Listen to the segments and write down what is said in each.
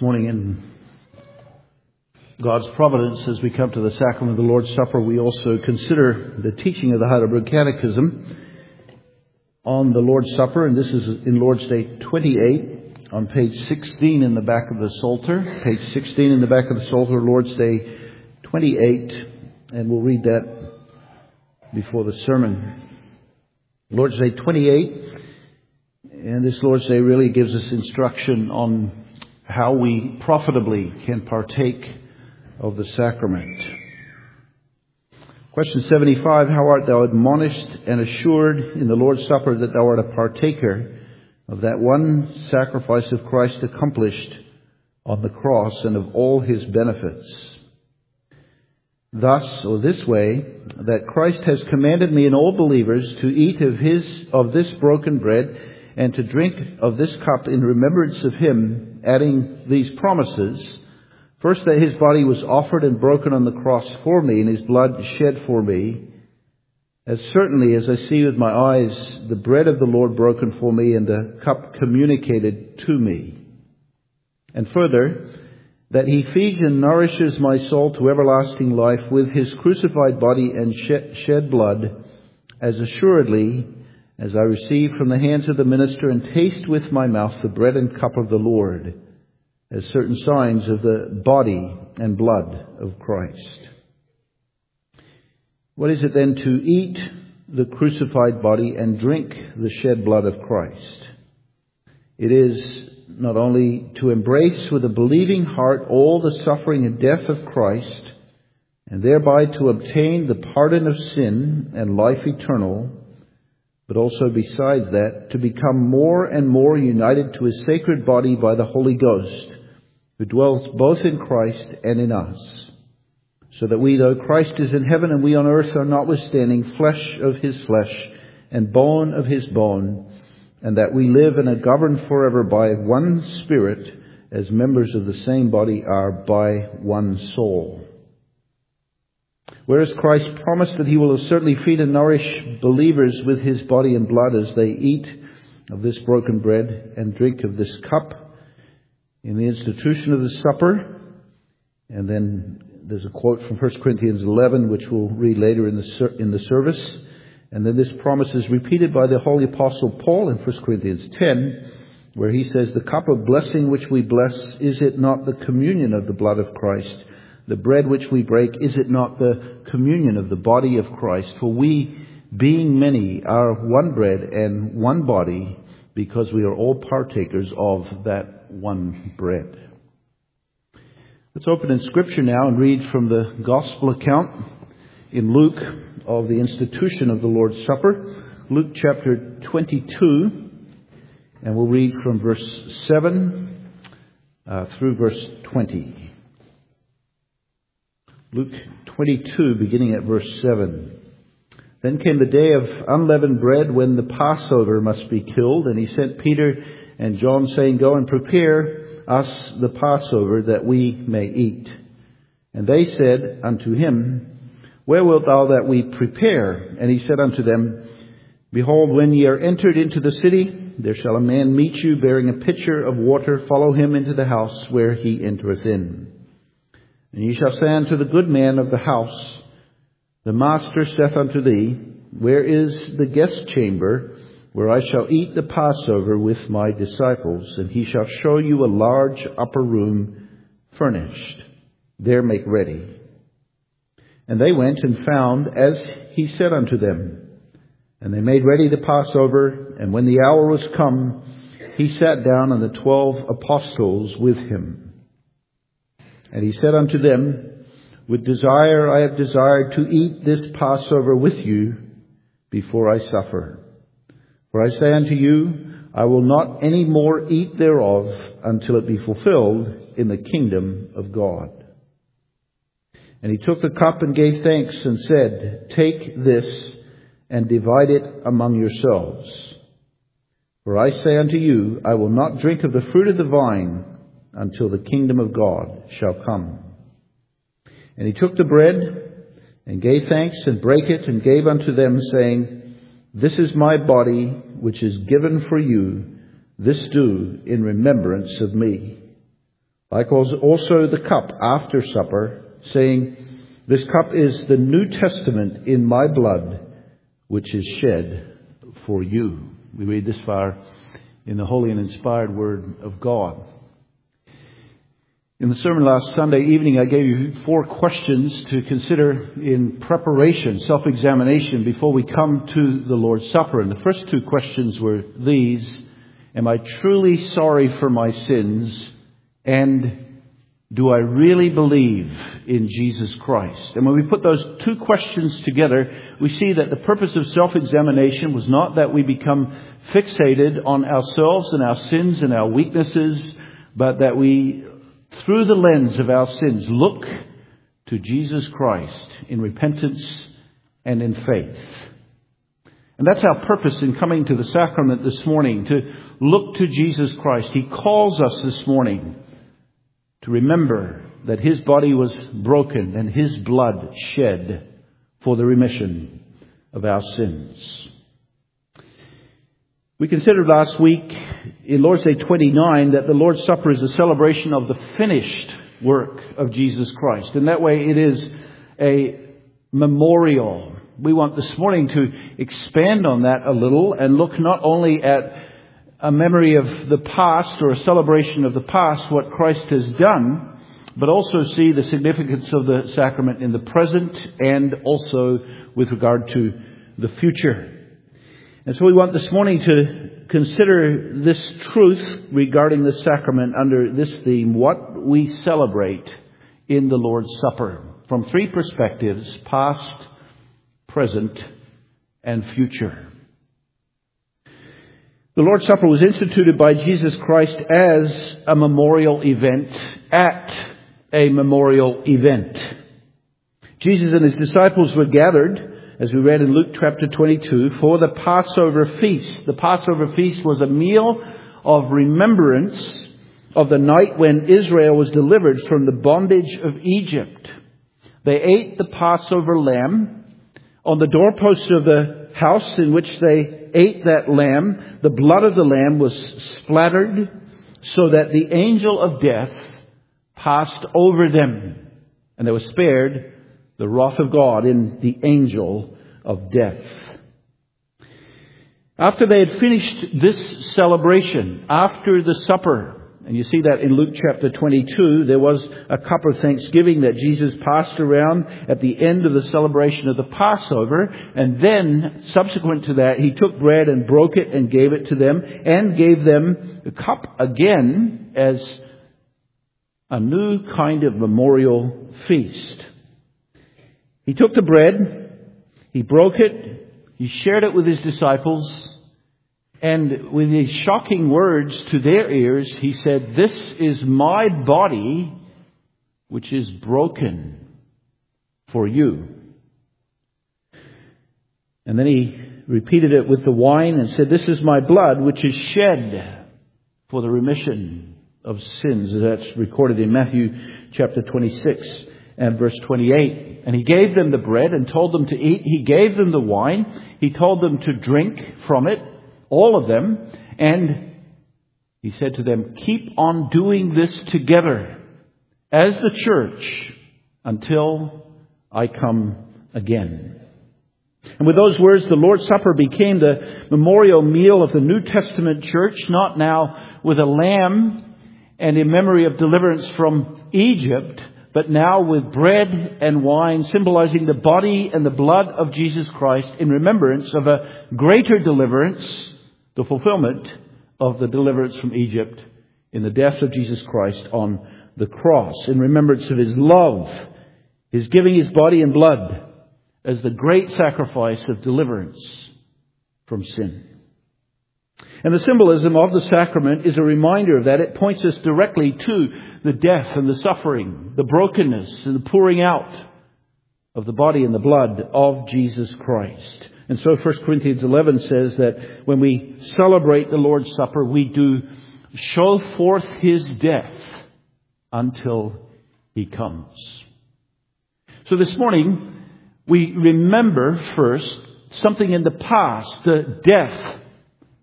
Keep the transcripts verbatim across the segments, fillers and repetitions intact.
This morning in God's providence, as we come to the sacrament of the Lord's Supper, we also consider the teaching of the Heidelberg Catechism on the Lord's Supper, and this is in Lord's Day twenty-eight on page sixteen in the back of the Psalter. Page sixteen in the back of the Psalter, Lord's Day twenty-eight, and we'll read that before the sermon. Lord's Day twenty-eight, and this Lord's Day really gives us instruction on how we profitably can partake of the sacrament. Question seventy-five, how art thou admonished and assured in the Lord's Supper that thou art a partaker of that one sacrifice of Christ accomplished on the cross and of all his benefits? Thus, or this way, that Christ has commanded me and all believers to eat of his, of this broken bread and to drink of this cup in remembrance of him, adding these promises. First, that his body was offered and broken on the cross for me, and his blood shed for me. As certainly as I see with my eyes the bread of the Lord broken for me and the cup communicated to me. And further, that he feeds and nourishes my soul to everlasting life with his crucified body and shed blood, as assuredly as I receive from the hands of the minister and taste with my mouth the bread and cup of the Lord, as certain signs of the body and blood of Christ. What is it then to eat the crucified body and drink the shed blood of Christ? It is not only to embrace with a believing heart all the suffering and death of Christ, and thereby to obtain the pardon of sin and life eternal, but also besides that, to become more and more united to his sacred body by the Holy Ghost, who dwells both in Christ and in us, so that we, though Christ is in heaven and we on earth, are notwithstanding flesh of his flesh and bone of his bone, and that we live and are governed forever by one Spirit, as members of the same body are by one soul. Whereas Christ promised that he will certainly feed and nourish believers with his body and blood as they eat of this broken bread and drink of this cup in the institution of the supper. And then there's a quote from First Corinthians eleven, which we'll read later in the in the service. And then this promise is repeated by the Holy Apostle Paul in First Corinthians ten, where he says, the cup of blessing which we bless, is it not the communion of the blood of Christ? The bread which we break, is it not the communion of the body of Christ? For we, being many, are one bread and one body, because we are all partakers of that one bread. Let's open in Scripture now and read from the Gospel account in Luke of the institution of the Lord's Supper. Luke chapter twenty-two, and we'll read from verse seven uh, through verse twenty. Luke twenty-two, beginning at verse seven. Then came the day of unleavened bread, when the Passover must be killed, and he sent Peter and John, saying, go and prepare us the Passover, that we may eat. And they said unto him, where wilt thou that we prepare? And he said unto them, behold, when ye are entered into the city, there shall a man meet you, bearing a pitcher of water. Follow him into the house where he entereth in. And ye shall say unto the good man of the house, the master saith unto thee, where is the guest chamber, where I shall eat the Passover with my disciples? And he shall show you a large upper room furnished. There make ready. And they went and found as he said unto them. And they made ready the Passover. And when the hour was come, he sat down, and the twelve apostles with him. And he said unto them, with desire I have desired to eat this Passover with you before I suffer. For I say unto you, I will not any more eat thereof until it be fulfilled in the kingdom of God. And he took the cup and gave thanks and said, take this and divide it among yourselves. For I say unto you, I will not drink of the fruit of the vine until the kingdom of God shall come. And he took the bread and gave thanks and brake it and gave unto them, saying, this is my body, which is given for you. This do in remembrance of me. Likewise also the cup after supper, saying, This cup is the New Testament in my blood, which is shed for you. We read this far in the holy and inspired Word of God. In the sermon last Sunday evening, I gave you four questions to consider in preparation, self-examination, before we come to the Lord's Supper. And the first two questions were these: Am I truly sorry for my sins? And do I really believe in Jesus Christ? And when we put those two questions together, we see that the purpose of self-examination was not that we become fixated on ourselves and our sins and our weaknesses, but that we, through the lens of our sins, look to Jesus Christ in repentance and in faith. And that's our purpose in coming to the sacrament this morning, to look to Jesus Christ. He calls us this morning to remember that His body was broken and His blood shed for the remission of our sins. We considered last week in Lord's Day twenty-nine that the Lord's Supper is a celebration of the finished work of Jesus Christ. In that way, it is a memorial. We want this morning to expand on that a little and look not only at a memory of the past or a celebration of the past, what Christ has done, but also see the significance of the sacrament in the present and also with regard to the future. And so we want this morning to consider this truth regarding the sacrament under this theme: what we celebrate in the Lord's Supper, from three perspectives: past, present, and future. The Lord's Supper was instituted by Jesus Christ as a memorial event, at a memorial event. Jesus and His disciples were gathered, as we read in Luke chapter twenty-two, for the Passover feast. The Passover feast was a meal of remembrance of the night when Israel was delivered from the bondage of Egypt. They ate the Passover lamb. On the doorposts of the house in which they ate that lamb, the blood of the lamb was splattered so that the angel of death passed over them, and they were spared the wrath of God in the angel of death. After they had finished this celebration, after the supper, and you see that in Luke chapter twenty-two, there was a cup of thanksgiving that Jesus passed around at the end of the celebration of the Passover. And then, subsequent to that, He took bread and broke it and gave it to them, and gave them the cup again as a new kind of memorial feast. He took the bread, He broke it, He shared it with His disciples, and with these shocking words to their ears, He said, "This is my body, which is broken for you." And then He repeated it with the wine and said, "This is my blood, which is shed for the remission of sins." That's recorded in Matthew chapter twenty-six and verse twenty-eight. And He gave them the bread and told them to eat. He gave them the wine. He told them to drink from it, all of them, and He said to them, "Keep on doing this together as the church until I come again." And with those words, the Lord's Supper became the memorial meal of the New Testament church, not now with a lamb and in memory of deliverance from Egypt, but now with bread and wine, symbolizing the body and the blood of Jesus Christ in remembrance of a greater deliverance, the fulfillment of the deliverance from Egypt in the death of Jesus Christ on the cross, in remembrance of His love, His giving His body and blood as the great sacrifice of deliverance from sin. And the symbolism of the sacrament is a reminder of that. It points us directly to the death and the suffering, the brokenness and the pouring out of the body and the blood of Jesus Christ. And so First Corinthians eleven says that when we celebrate the Lord's Supper, we do show forth His death until He comes. So this morning, we remember first something in the past, the death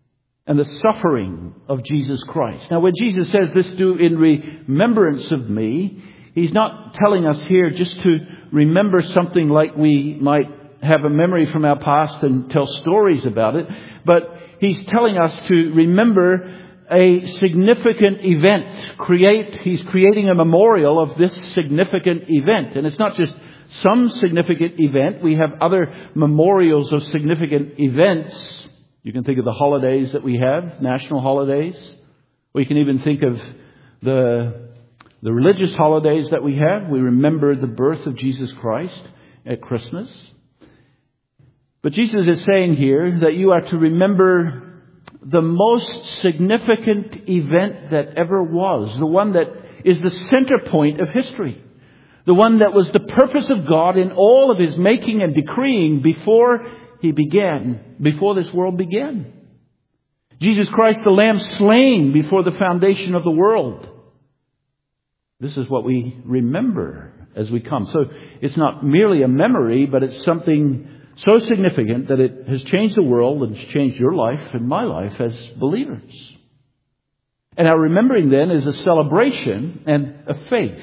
and the suffering of Jesus Christ. Now, when Jesus says this, do in remembrance of me, He's not telling us here just to remember something like we might have a memory from our past and tell stories about it, but He's telling us to remember a significant event. Create, He's creating a memorial of this significant event. And it's not just some significant event. We have other memorials of significant events. You can think of the holidays that we have, national holidays. We can even think of the, the religious holidays that we have. We remember the birth of Jesus Christ at Christmas. But Jesus is saying here that you are to remember the most significant event that ever was. The one that is the center point of history. The one that was the purpose of God in all of His making and decreeing before He began, before this world began. Jesus Christ, the Lamb slain before the foundation of the world. This is what we remember as we come. So it's not merely a memory, but it's something so significant that it has changed the world and has changed your life and my life as believers. And our remembering then is a celebration and a faith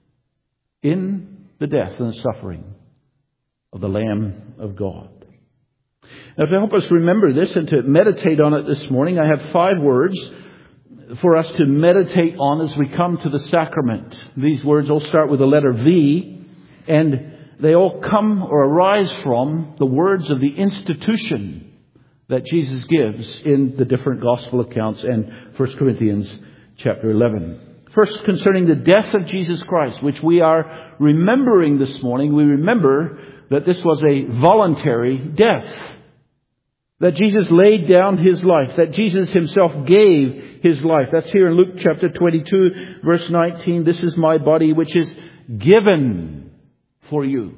in the death and the suffering of the Lamb of God. Now, to help us remember this and to meditate on it this morning, I have five words for us to meditate on as we come to the sacrament. These words all start with the letter V, and they all come or arise from the words of the institution that Jesus gives in the different gospel accounts and First Corinthians chapter eleven. First, concerning the death of Jesus Christ, which we are remembering this morning, we remember that this was a voluntary death. That Jesus laid down His life. That Jesus Himself gave His life. That's here in Luke chapter twenty-two, verse nineteen. This is my body which is given for you.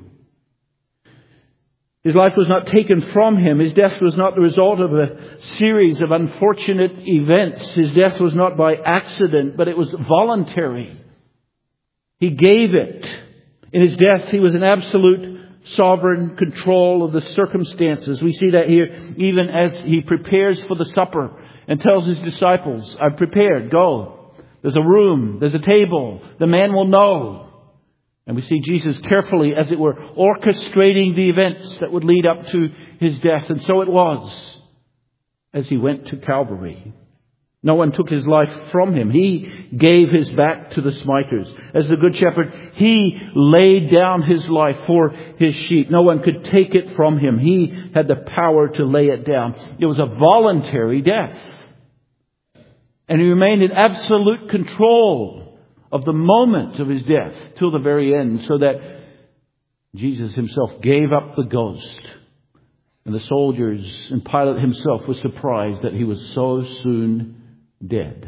His life was not taken from Him. His death was not the result of a series of unfortunate events. His death was not by accident, but it was voluntary. He gave it. In His death, He was in absolute sovereign control of the circumstances. We see that here even as He prepares for the supper and tells His disciples, I've prepared, go. There's a room, there's a table, the man will know. And we see Jesus carefully, as it were, orchestrating the events that would lead up to His death. And so it was as He went to Calvary. No one took His life from Him. He gave His back to the smiters. As the Good Shepherd, He laid down His life for His sheep. No one could take it from Him. He had the power to lay it down. It was a voluntary death. And He remained in absolute control of the moment of His death till the very end, so that Jesus Himself gave up the ghost. And the soldiers and Pilate himself was surprised that He was so soon dead.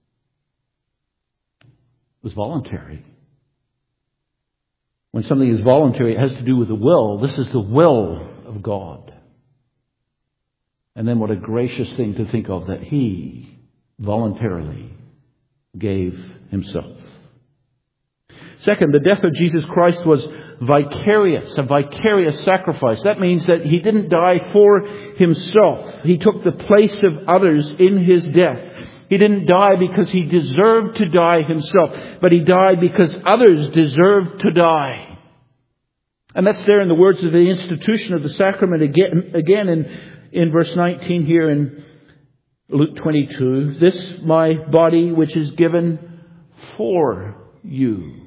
It was voluntary. When something is voluntary, it has to do with the will. This is the will of God. And then what a gracious thing to think of, that He voluntarily gave Himself. Second, the death of Jesus Christ was vicarious, a vicarious sacrifice. That means that He didn't die for Himself. He took the place of others in His death. He didn't die because He deserved to die Himself, but He died because others deserved to die. And that's there in the words of the institution of the sacrament again, again in, in verse nineteen here in Luke twenty-two. This my body which is given for you.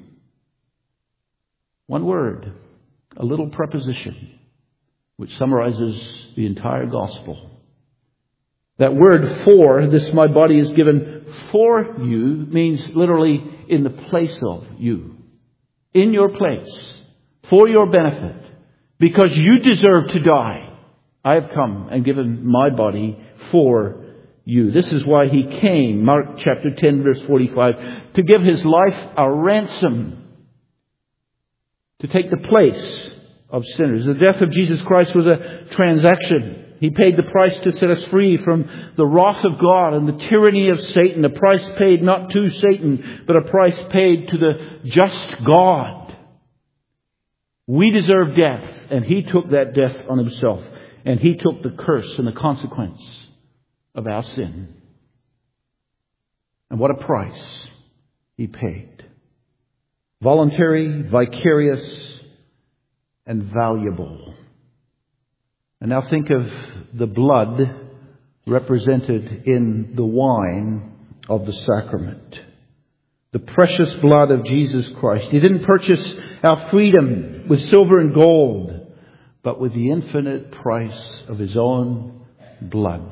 One word, a little preposition, which summarizes the entire gospel. That word for, this my body is given for you, means literally in the place of you. In your place. For your benefit. Because you deserve to die. I have come and given my body for you. This is why He came, Mark chapter ten, verse forty-five, to give His life a ransom. To take the place of sinners. The death of Jesus Christ was a transaction. He paid the price to set us free from the wrath of God and the tyranny of Satan. A price paid not to Satan, but a price paid to the just God. We deserve death, and He took that death on Himself. And He took the curse and the consequence of our sin. And what a price He paid. Voluntary, vicarious, and valuable. And now think of the blood represented in the wine of the sacrament. The precious blood of Jesus Christ. He didn't purchase our freedom with silver and gold, but with the infinite price of His own blood.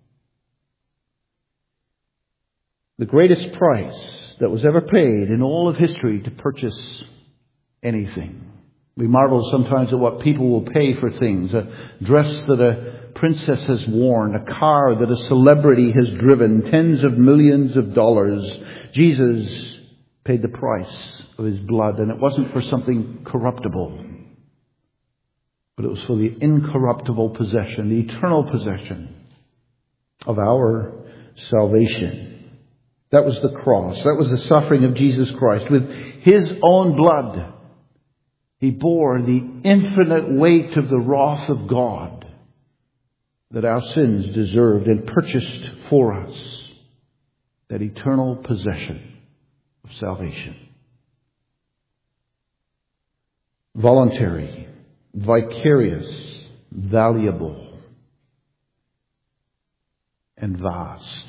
The greatest price that was ever paid in all of history to purchase anything. We marvel sometimes at what people will pay for things. A dress that a princess has worn, a car that a celebrity has driven, tens of millions of dollars. Jesus paid the price of His blood, and it wasn't for something corruptible, but it was for the incorruptible possession, the eternal possession of our salvation. That was the cross. That was the suffering of Jesus Christ. With His own blood, He bore the infinite weight of the wrath of God that our sins deserved and purchased for us that eternal possession of salvation. Voluntary, vicarious, valuable, and vast.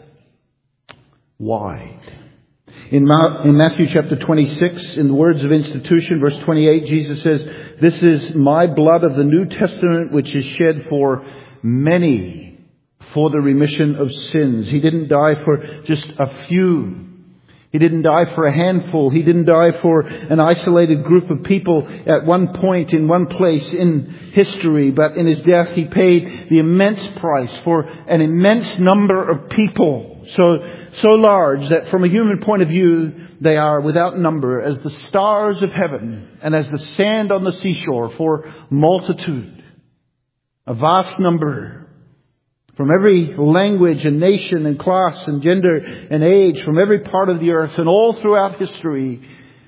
Wide. In Matthew chapter twenty-six, in the words of institution, verse twenty-eight, Jesus says, "This is my blood of the New Testament, which is shed for many for the remission of sins." He didn't die for just a few. He didn't die for a handful. He didn't die for an isolated group of people at one point in one place in history. But in His death, He paid the immense price for an immense number of people. So, so large that from a human point of view, they are without number as the stars of heaven and as the sand on the seashore for multitude. A vast number. From every language and nation and class and gender and age, from every part of the earth and all throughout history.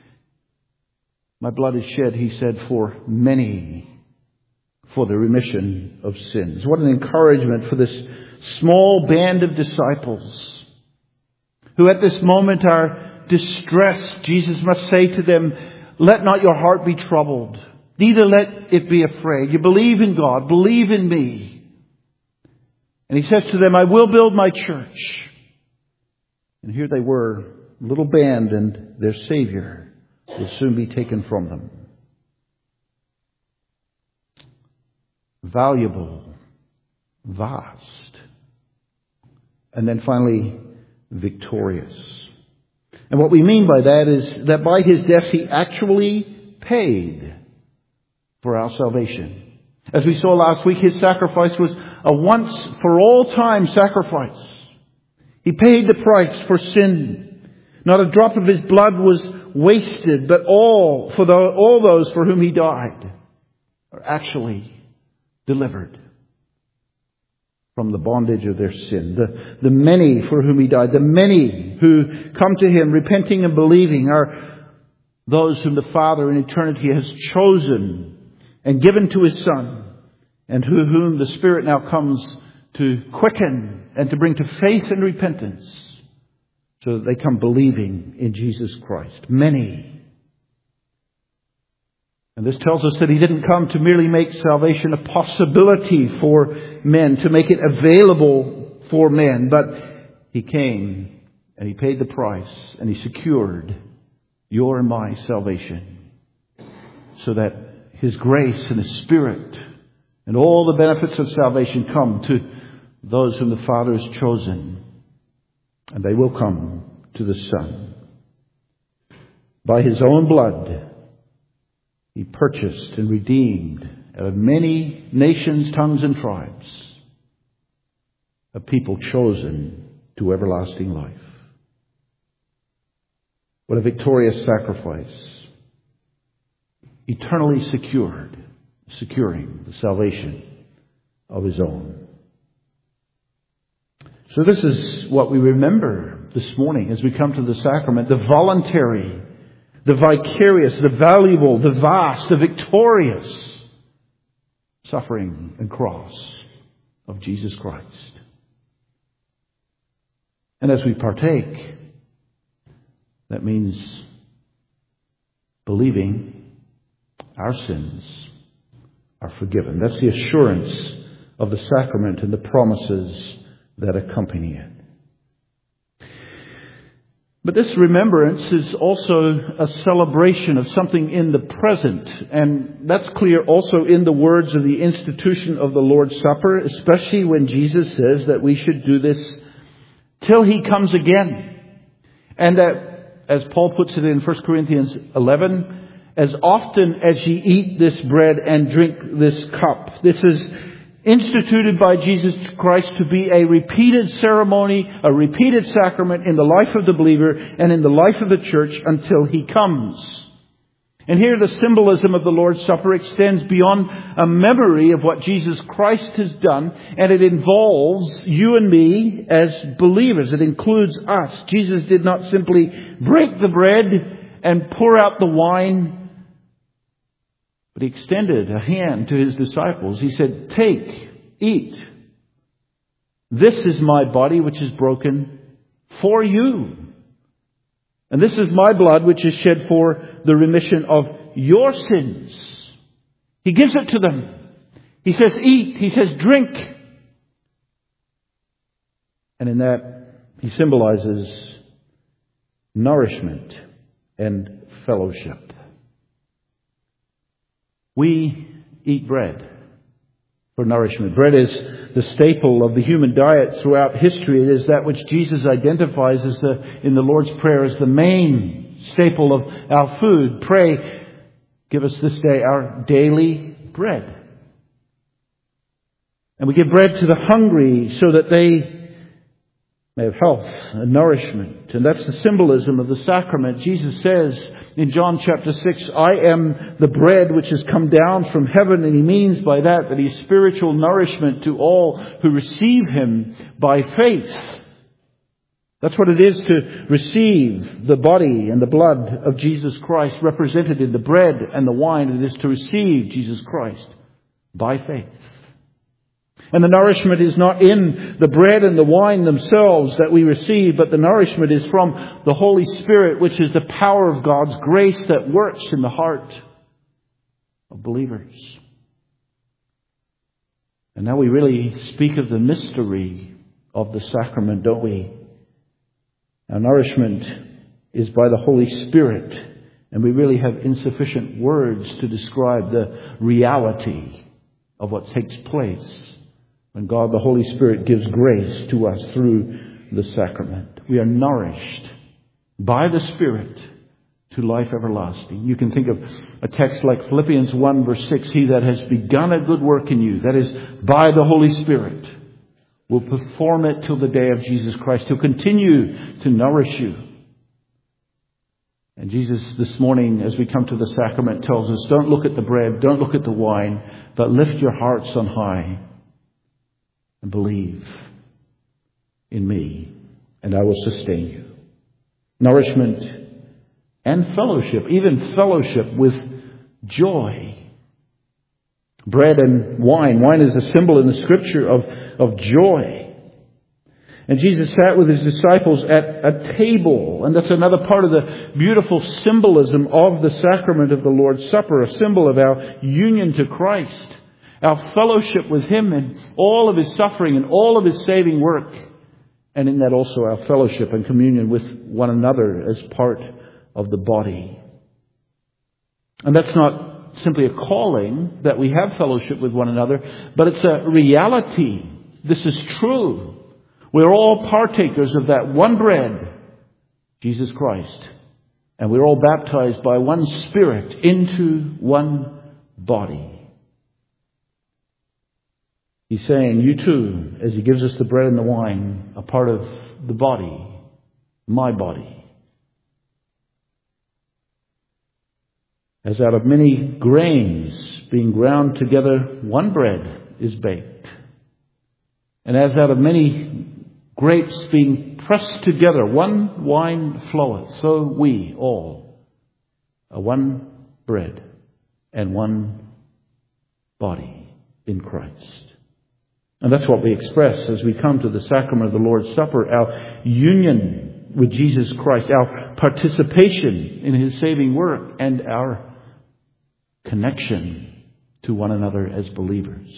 My blood is shed, He said, for many, for the remission of sins. What an encouragement for this small band of disciples who at this moment are distressed. Jesus must say to them, "Let not your heart be troubled, neither let it be afraid. You believe in God, believe in me." And He says to them, "I will build my church." And here they were, a little band, and their Savior will soon be taken from them. Valuable, vast, and then finally victorious. And what we mean by that is that by His death He actually paid for our salvation. As we saw last week, His sacrifice was a once for all time sacrifice. He paid the price for sin. Not a drop of His blood was wasted, but all for the, all those for whom He died are actually delivered from the bondage of their sin. The, the many for whom He died, the many who come to Him repenting and believing are those whom the Father in eternity has chosen and given to His Son, and who, whom the Spirit now comes to quicken and to bring to faith and repentance so that they come believing in Jesus Christ. Many. And this tells us that He didn't come to merely make salvation a possibility for men, to make it available for men, but He came and He paid the price and He secured your and my salvation so that His grace and His Spirit and all the benefits of salvation come to those whom the Father has chosen. And they will come to the Son. By His own blood, He purchased and redeemed out of many nations, tongues, and tribes a people chosen to everlasting life. What a victorious sacrifice. Eternally secured, securing the salvation of His own. So this is what we remember this morning as we come to the sacrament. The voluntary, the vicarious, the valuable, the vast, the victorious suffering and cross of Jesus Christ. And as we partake, that means believing our sins are forgiven. That's the assurance of the sacrament and the promises that accompany it. But this remembrance is also a celebration of something in the present. And that's clear also in the words of the institution of the Lord's Supper, especially when Jesus says that we should do this till He comes again. And that, as Paul puts it in First Corinthians eleven, as often as ye eat this bread and drink this cup. This is instituted by Jesus Christ to be a repeated ceremony, a repeated sacrament in the life of the believer and in the life of the church until He comes. And here the symbolism of the Lord's Supper extends beyond a memory of what Jesus Christ has done, and it involves you and me as believers. It includes us. Jesus did not simply break the bread and pour out the wine, but He extended a hand to His disciples. He said, "Take, eat. This is my body which is broken for you. And this is my blood which is shed for the remission of your sins." He gives it to them. He says, "Eat." He says, "Drink." And in that, He symbolizes nourishment and fellowship. We eat bread for nourishment. Bread is the staple of the human diet throughout history. It is that which Jesus identifies as the, in the Lord's Prayer as the main staple of our food. Pray, give us this day our daily bread. And we give bread to the hungry so that they may have health and nourishment. And that's the symbolism of the sacrament. Jesus says in John chapter six, "I am the bread which has come down from heaven." And He means by that that He's spiritual nourishment to all who receive Him by faith. That's what it is to receive the body and the blood of Jesus Christ represented in the bread and the wine. It is to receive Jesus Christ by faith. And the nourishment is not in the bread and the wine themselves that we receive, but the nourishment is from the Holy Spirit, which is the power of God's grace that works in the heart of believers. And now we really speak of the mystery of the sacrament, don't we? Our nourishment is by the Holy Spirit, and we really have insufficient words to describe the reality of what takes place when God, the Holy Spirit, gives grace to us through the sacrament. We are nourished by the Spirit to life everlasting. You can think of a text like Philippians one verse six, "He that has begun a good work in you," that is by the Holy Spirit, "will perform it till the day of Jesus Christ." He'll continue to nourish you. And Jesus this morning, as we come to the sacrament, tells us, don't look at the bread, don't look at the wine, but lift your hearts on high and believe in me, and I will sustain you. Nourishment and fellowship, even fellowship with joy. Bread and wine. Wine is a symbol in the Scripture of, of joy. And Jesus sat with His disciples at a table. And that's another part of the beautiful symbolism of the sacrament of the Lord's Supper, a symbol of our union to Christ. Our fellowship with Him and all of His suffering and all of His saving work. And in that also our fellowship and communion with one another as part of the body. And that's not simply a calling that we have fellowship with one another, but it's a reality. This is true. We're all partakers of that one bread, Jesus Christ. And we're all baptized by one Spirit into one body. He's saying, you too, as He gives us the bread and the wine, a part of the body, my body. As out of many grains being ground together, one bread is baked. And as out of many grapes being pressed together, one wine floweth. So we all are one bread and one body in Christ. And that's what we express as we come to the sacrament of the Lord's Supper, our union with Jesus Christ, our participation in His saving work, and our connection to one another as believers.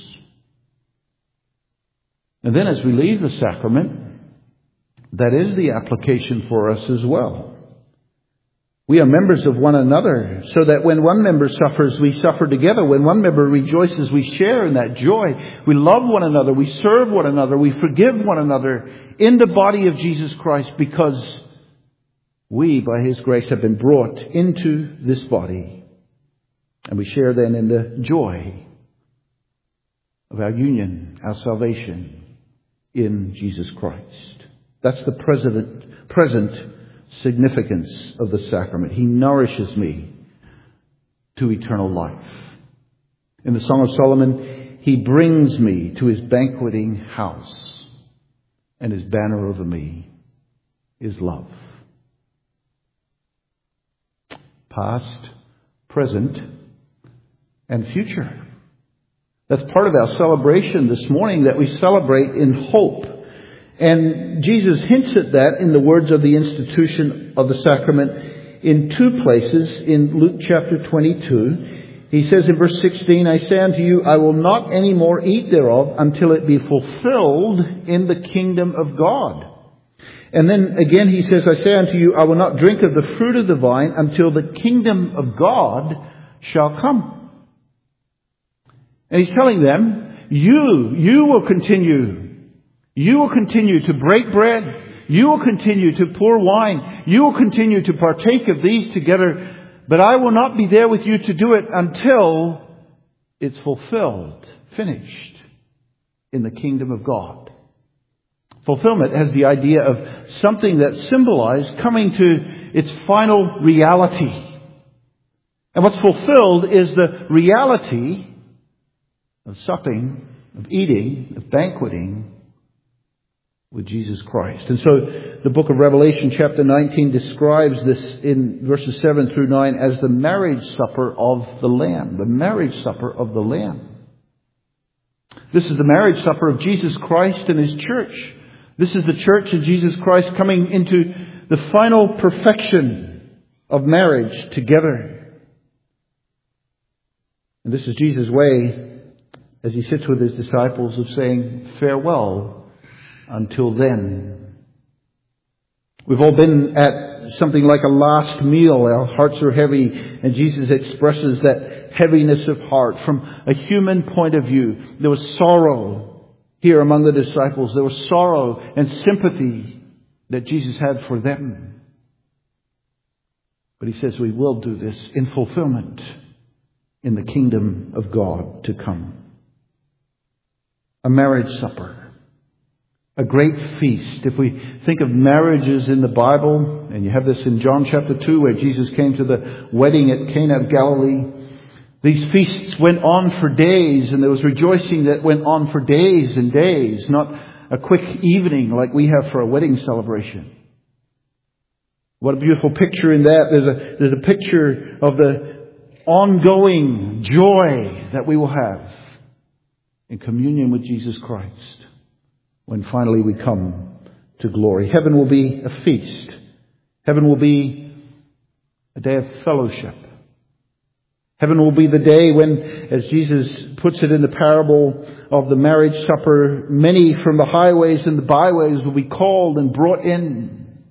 And then as we leave the sacrament, that is the application for us as well. We are members of one another, so that when one member suffers, we suffer together. When one member rejoices, we share in that joy. We love one another. We serve one another. We forgive one another in the body of Jesus Christ, because we, by His grace, have been brought into this body. And we share then in the joy of our union, our salvation in Jesus Christ. That's the present, present significance of the sacrament. He nourishes me to eternal life. In the Song of Solomon, He brings me to His banqueting house, and His banner over me is love. Past, present, and future. That's part of our celebration this morning, that we celebrate in hope. And Jesus hints at that in the words of the institution of the sacrament in two places in Luke chapter twenty-two. He says in verse sixteen, I say unto you, I will not any more eat thereof until it be fulfilled in the kingdom of God. And then again he says, I say unto you, I will not drink of the fruit of the vine until the kingdom of God shall come. And He's telling them, you, you will continue You will continue to break bread. You will continue to pour wine. You will continue to partake of these together. But I will not be there with you to do it until it's fulfilled, finished in the kingdom of God. Fulfillment has the idea of something that symbolized coming to its final reality. And what's fulfilled is the reality of supping, of eating, of banqueting with Jesus Christ. And so the book of Revelation chapter nineteen describes this in verses seven through nine as the marriage supper of the Lamb. The marriage supper of the Lamb. This is the marriage supper of Jesus Christ and His church. This is the church of Jesus Christ coming into the final perfection of marriage together. And this is Jesus' way, as He sits with His disciples, of saying farewell until then. We've all been at something like a last meal. Our hearts are heavy, and Jesus expresses that heaviness of heart from a human point of view. There was sorrow here among the disciples. There was sorrow and sympathy that Jesus had for them. But He says we will do this in fulfillment in the kingdom of God to come. A marriage supper. A great feast. If we think of marriages in the Bible, and you have this in John chapter two, where Jesus came to the wedding at Cana of Galilee, these feasts went on for days, and there was rejoicing that went on for days and days, not a quick evening like we have for a wedding celebration. What a beautiful picture in that. There's a, there's a picture of the ongoing joy that we will have in communion with Jesus Christ when finally we come to glory. Heaven will be a feast. Heaven will be a day of fellowship. Heaven will be the day when, as Jesus puts it in the parable of the marriage supper, many from the highways and the byways will be called and brought in.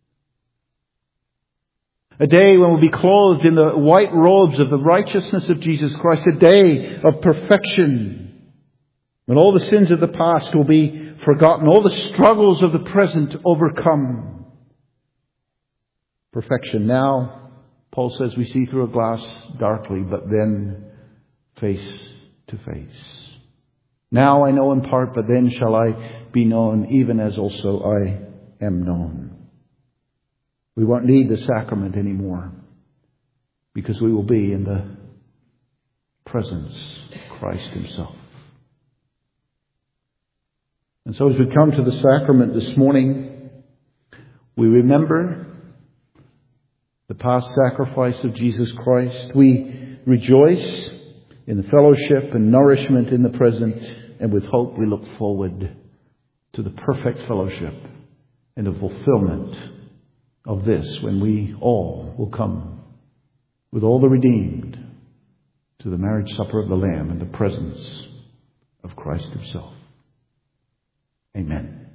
A day when we'll be clothed in the white robes of the righteousness of Jesus Christ. A day of perfection, when all the sins of the past will be forgotten, all the struggles of the present overcome. Perfection. Now, Paul says, we see through a glass darkly, but then face to face. Now I know in part, but then shall I be known, even as also I am known. We won't need the sacrament anymore, because we will be in the presence of Christ Himself. And so as we come to the sacrament this morning, we remember the past sacrifice of Jesus Christ. We rejoice in the fellowship and nourishment in the present, And with hope we look forward to the perfect fellowship and the fulfillment of this when we all will come with all the redeemed to the marriage supper of the Lamb in the presence of Christ himself. Amen.